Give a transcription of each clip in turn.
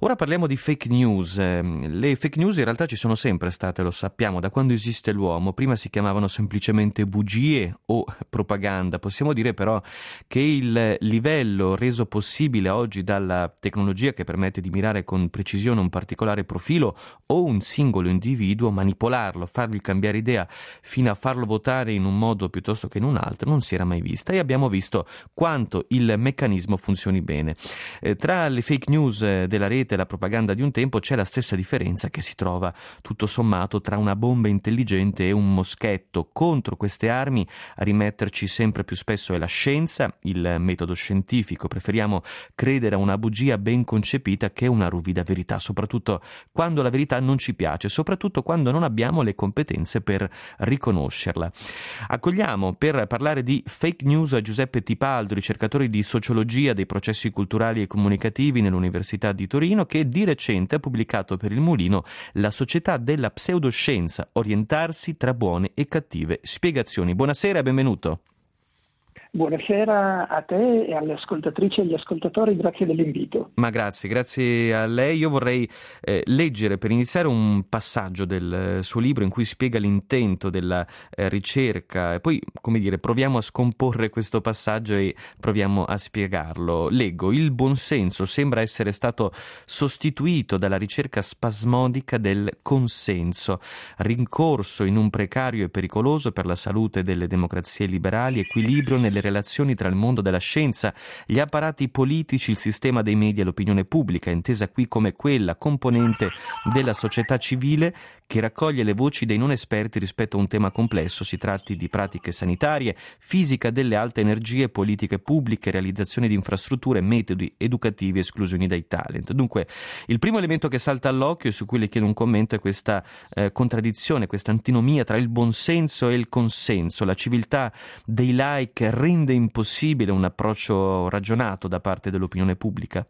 Ora parliamo di fake news. Le fake news in realtà ci sono sempre state, lo sappiamo, da quando esiste l'uomo. Prima si chiamavano semplicemente bugie o propaganda. Possiamo dire però che il livello reso possibile oggi dalla tecnologia che permette di mirare con precisione un particolare profilo o un singolo individuo, manipolarlo, fargli cambiare idea fino a farlo votare in un modo piuttosto che in un altro, non si era mai vista, e abbiamo visto quanto il meccanismo funzioni bene. Tra le fake news della rete e la propaganda di un tempo c'è la stessa differenza che si trova tutto sommato tra una bomba intelligente e un moschetto. Contro queste armi a rimetterci sempre più spesso è la scienza, il metodo scientifico. Preferiamo credere a una bugia ben concepita che una ruvida verità, soprattutto quando la verità non ci piace, soprattutto quando non abbiamo le competenze per riconoscerla. Accogliamo per parlare di fake news Giuseppe Tipaldo, ricercatore di sociologia dei processi culturali e comunicativi nell'Università di Torino, che di recente ha pubblicato per Il Mulino La società della pseudoscienza, orientarsi tra buone e cattive spiegazioni. Buonasera e benvenuto. Buonasera a te e alle ascoltatrici e agli ascoltatori, grazie dell'invito. Ma grazie a lei. Io vorrei leggere per iniziare un passaggio del suo libro in cui spiega l'intento della ricerca e poi, come dire, proviamo a scomporre questo passaggio e proviamo a spiegarlo. Leggo: il buonsenso sembra essere stato sostituito dalla ricerca spasmodica del consenso, rincorso in un precario e pericoloso per la salute delle democrazie liberali equilibrio nelle relazioni tra il mondo della scienza, gli apparati politici, il sistema dei media e l'opinione pubblica, intesa qui come quella componente della società civile che raccoglie le voci dei non esperti rispetto a un tema complesso, si tratti di pratiche sanitarie, fisica delle alte energie, politiche pubbliche, realizzazione di infrastrutture, metodi educativi, esclusioni dai talent. Dunque, il primo elemento che salta all'occhio e su cui le chiedo un commento è questa contraddizione, questa antinomia tra il buonsenso e il consenso. La civiltà dei like rende impossibile un approccio ragionato da parte dell'opinione pubblica?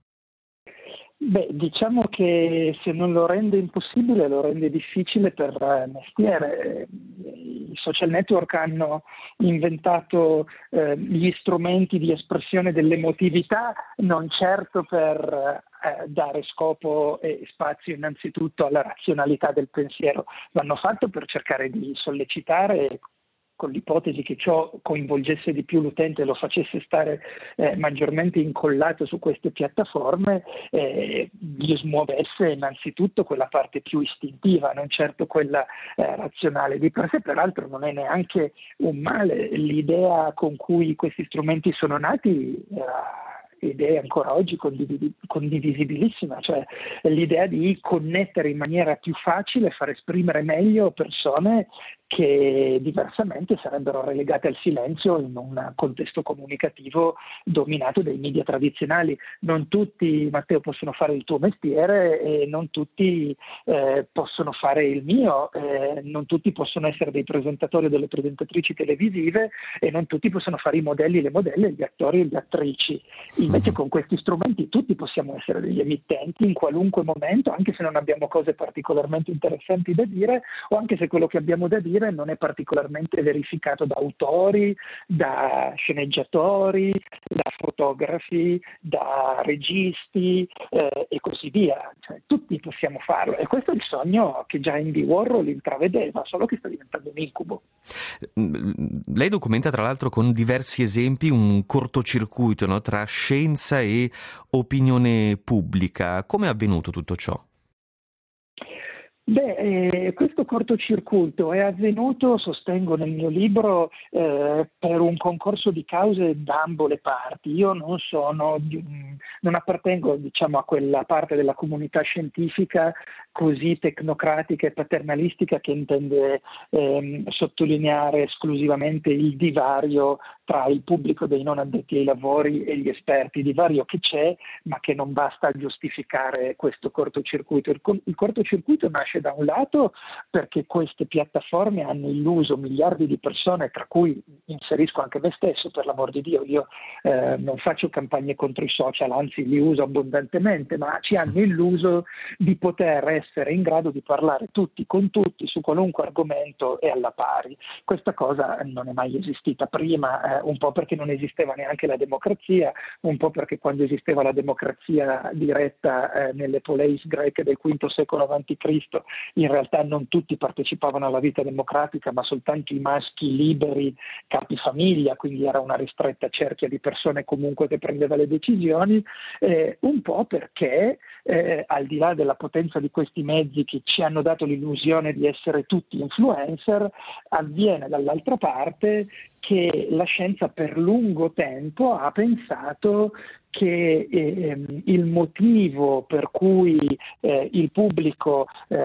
Diciamo che se non lo rende impossibile, lo rende difficile per mestiere. I social network hanno inventato gli strumenti di espressione dell'emotività, non certo per dare scopo e spazio innanzitutto alla razionalità del pensiero. L'hanno fatto per cercare di sollecitare, con l'ipotesi che ciò coinvolgesse di più l'utente e lo facesse stare maggiormente incollato su queste piattaforme, gli smuovesse innanzitutto quella parte più istintiva, non certo quella razionale. Di per sé, peraltro, non è neanche un male. L'idea con cui questi strumenti sono nati ed è ancora oggi condivisibilissima, cioè l'idea di connettere in maniera più facile, far esprimere meglio persone che diversamente sarebbero relegate al silenzio in un contesto comunicativo dominato dai media tradizionali. Non tutti, Matteo, possono fare il tuo mestiere e non tutti possono fare il mio, non tutti possono essere dei presentatori o delle presentatrici televisive e non tutti possono fare i modelli, le modelle, gli attori e le attrici. Invece con questi strumenti tutti possiamo essere degli emittenti in qualunque momento, anche se non abbiamo cose particolarmente interessanti da dire o anche se quello che abbiamo da dire non è particolarmente verificato da autori, da sceneggiatori, da fotografi, da registi e così via. Cioè, tutti possiamo farlo e questo è il sogno che già Andy Warhol intravedeva, solo che sta diventando un incubo. Lei documenta tra l'altro con diversi esempi un cortocircuito, no, tra scienza e opinione pubblica. Come è avvenuto tutto ciò? Questo cortocircuito è avvenuto, sostengo nel mio libro, per un concorso di cause da ambo le parti. Io non appartengo, diciamo, a quella parte della comunità scientifica così tecnocratica e paternalistica che intende sottolineare esclusivamente il divario tra il pubblico dei non addetti ai lavori e gli esperti, divario che c'è ma che non basta a giustificare questo cortocircuito. Il cortocircuito nasce da un lato perché queste piattaforme hanno illuso miliardi di persone, tra cui inserisco anche me stesso, per l'amor di Dio, io non faccio campagne contro i social, anzi li uso abbondantemente, ma ci hanno illuso di poter essere in grado di parlare tutti con tutti su qualunque argomento e alla pari. Questa cosa non è mai esistita prima, un po' perché non esisteva neanche la democrazia, un po' perché quando esisteva la democrazia diretta nelle poleis greche del V secolo a.C., in realtà non tutti partecipavano alla vita democratica, ma soltanto i maschi liberi capifamiglia, quindi era una ristretta cerchia di persone comunque che prendeva le decisioni, un po' perché al di là della potenza di questi mezzi che ci hanno dato l'illusione di essere tutti influencer, avviene dall'altra parte che la scienza per lungo tempo ha pensato che il motivo per cui il pubblico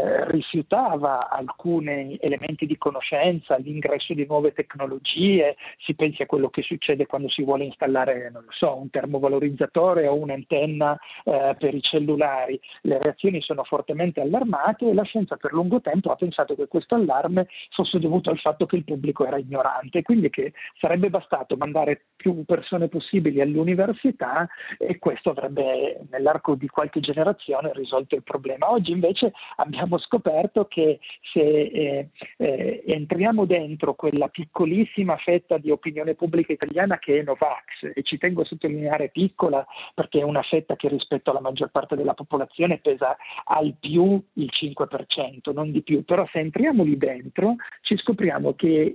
rifiutava alcuni elementi di conoscenza, l'ingresso di nuove tecnologie, si pensi a quello che succede quando si vuole installare, non lo so, un termovalorizzatore o un'antenna per i cellulari, le reazioni sono fortemente allarmate e la scienza per lungo tempo ha pensato che questo allarme fosse dovuto al fatto che il pubblico era ignorante, quindi che sarebbe bastato mandare più persone possibili all'università e questo avrebbe nell'arco di qualche generazione risolto il problema. Oggi invece abbiamo scoperto che se entriamo dentro quella piccolissima fetta di opinione pubblica italiana che è Novax, e ci tengo a sottolineare piccola perché è una fetta che rispetto alla maggior parte della popolazione pesa al più il 5%, non di più, però se entriamo lì dentro ci scopriamo che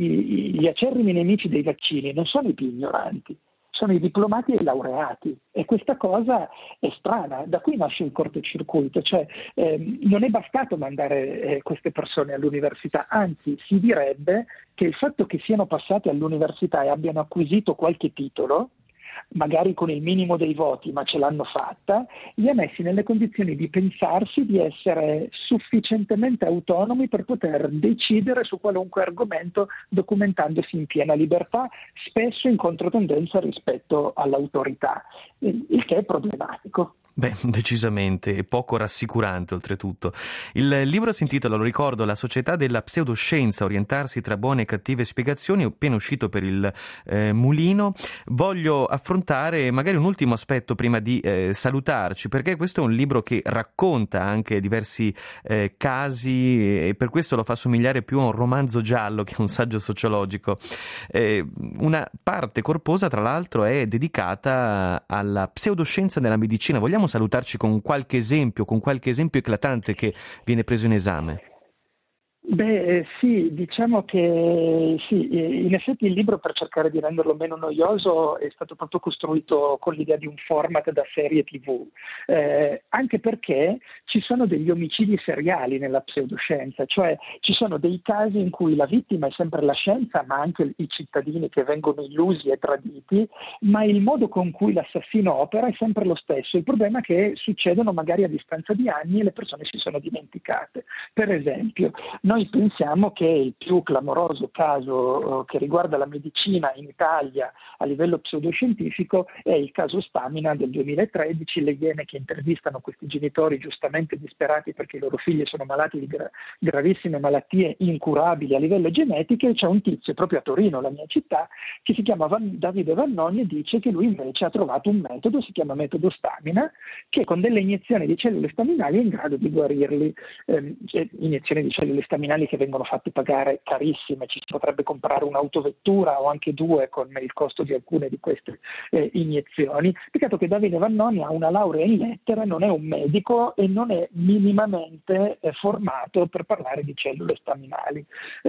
gli acerrimi nemici dei vaccini non sono i più ignoranti, sono i diplomati e i laureati, e questa cosa è strana, da qui nasce il cortocircuito, cioè non è bastato mandare queste persone all'università, anzi si direbbe che il fatto che siano passate all'università e abbiano acquisito qualche titolo, magari con il minimo dei voti, ma ce l'hanno fatta, li ha messi nelle condizioni di pensarsi di essere sufficientemente autonomi per poter decidere su qualunque argomento documentandosi in piena libertà, spesso in controtendenza rispetto all'autorità, il che è problematico. Beh, decisamente, e poco rassicurante oltretutto. Il libro si intitola, lo ricordo, La società della pseudoscienza, orientarsi tra buone e cattive spiegazioni, è appena uscito per il Mulino. Voglio affrontare magari un ultimo aspetto prima di salutarci, perché questo è un libro che racconta anche diversi casi e per questo lo fa somigliare più a un romanzo giallo che a un saggio sociologico. Una parte corposa, tra l'altro, è dedicata alla pseudoscienza nella medicina. Vogliamo salutarci con qualche esempio eclatante che viene preso in esame? Beh, sì, diciamo che sì, in effetti il libro, per cercare di renderlo meno noioso, è stato proprio costruito con l'idea di un format da serie TV, anche perché ci sono degli omicidi seriali nella pseudoscienza, cioè ci sono dei casi in cui la vittima è sempre la scienza, ma anche i cittadini che vengono illusi e traditi, ma il modo con cui l'assassino opera è sempre lo stesso. Il problema è che succedono magari a distanza di anni e le persone si sono dimenticate. Per esempio, noi pensiamo che il più clamoroso caso che riguarda la medicina in Italia a livello pseudoscientifico è il caso Stamina del 2013, le Iene che intervistano questi genitori giustamente disperati perché i loro figli sono malati di gravissime malattie incurabili a livello genetico, e c'è un tizio proprio a Torino, la mia città, che si chiama Davide Vannoni e dice che lui invece ha trovato un metodo, si chiama metodo Stamina, che con delle iniezioni di cellule staminali è in grado di guarirli, iniezioni di cellule staminali che vengono fatte pagare carissime, ci si potrebbe comprare un'autovettura o anche due con il costo di alcune di queste iniezioni. Peccato che Davide Vannoni ha una laurea in lettere, non è un medico e non è minimamente formato per parlare di cellule staminali.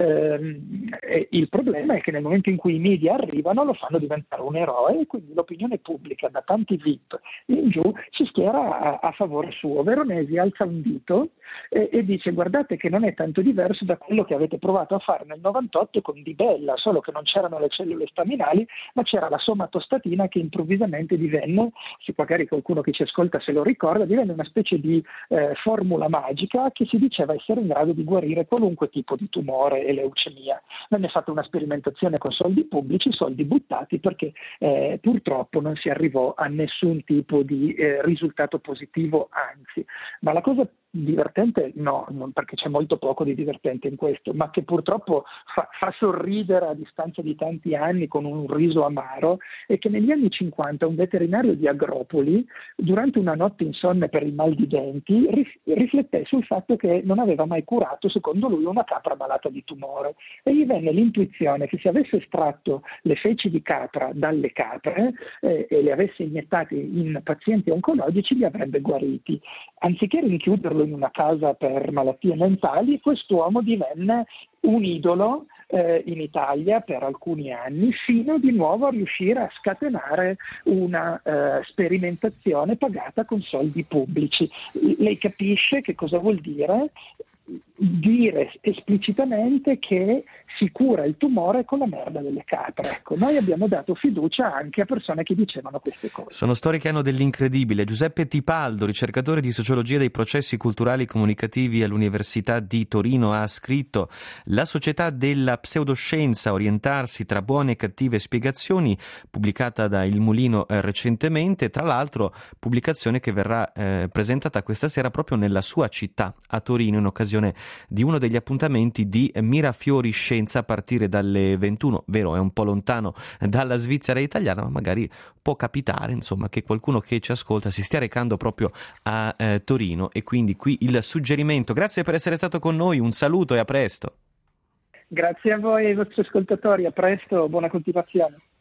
Il problema è che nel momento in cui i media arrivano lo fanno diventare un eroe e quindi l'opinione pubblica, da tanti VIP in giù, si schiera a favore suo. Veronesi alza un dito e dice: guardate che non è tanto diverso diverso da quello che avete provato a fare nel 98 con Di Bella, solo che non c'erano le cellule staminali, ma c'era la somatostatina che improvvisamente divenne, se magari qualcuno che ci ascolta se lo ricorda, divenne una specie di formula magica che si diceva essere in grado di guarire qualunque tipo di tumore e leucemia. Venne fatta una sperimentazione con soldi pubblici, soldi buttati, perché purtroppo non si arrivò a nessun tipo di risultato positivo, anzi. Ma la cosa divertente no, non, perché c'è molto poco di divertente in questo, ma che purtroppo fa sorridere a distanza di tanti anni con un riso amaro, è che negli anni 50 un veterinario di Agropoli, durante una notte insonne per il mal di denti, rifletté sul fatto che non aveva mai curato, secondo lui, una capra malata di tumore, e gli venne l'intuizione che se avesse estratto le feci di capra dalle capre e le avesse iniettate in pazienti oncologici, li avrebbe guariti. Anziché rinchiuderlo in una casa per malattie mentali, quest'uomo divenne un idolo in Italia per alcuni anni, fino di nuovo a riuscire a scatenare una sperimentazione pagata con soldi pubblici. Lei capisce che cosa vuol dire esplicitamente che si cura il tumore con la merda delle capre. Ecco, noi abbiamo dato fiducia anche a persone che dicevano queste cose. Sono storie che hanno dell'incredibile. Giuseppe Tipaldo, ricercatore di sociologia dei processi culturali e comunicativi all'Università di Torino, ha scritto: La società della pseudoscienza, orientarsi tra buone e cattive spiegazioni, pubblicata da Il Mulino recentemente, tra l'altro pubblicazione che verrà presentata questa sera proprio nella sua città, a Torino, in occasione di uno degli appuntamenti di Mirafiori Scienza a partire dalle 21. Vero, è un po' lontano dalla Svizzera italiana, ma magari può capitare, insomma, che qualcuno che ci ascolta si stia recando proprio a Torino, e quindi qui il suggerimento. Grazie per essere stato con noi, un saluto e a presto. Grazie a voi e ai vostri ascoltatori, a presto, buona continuazione.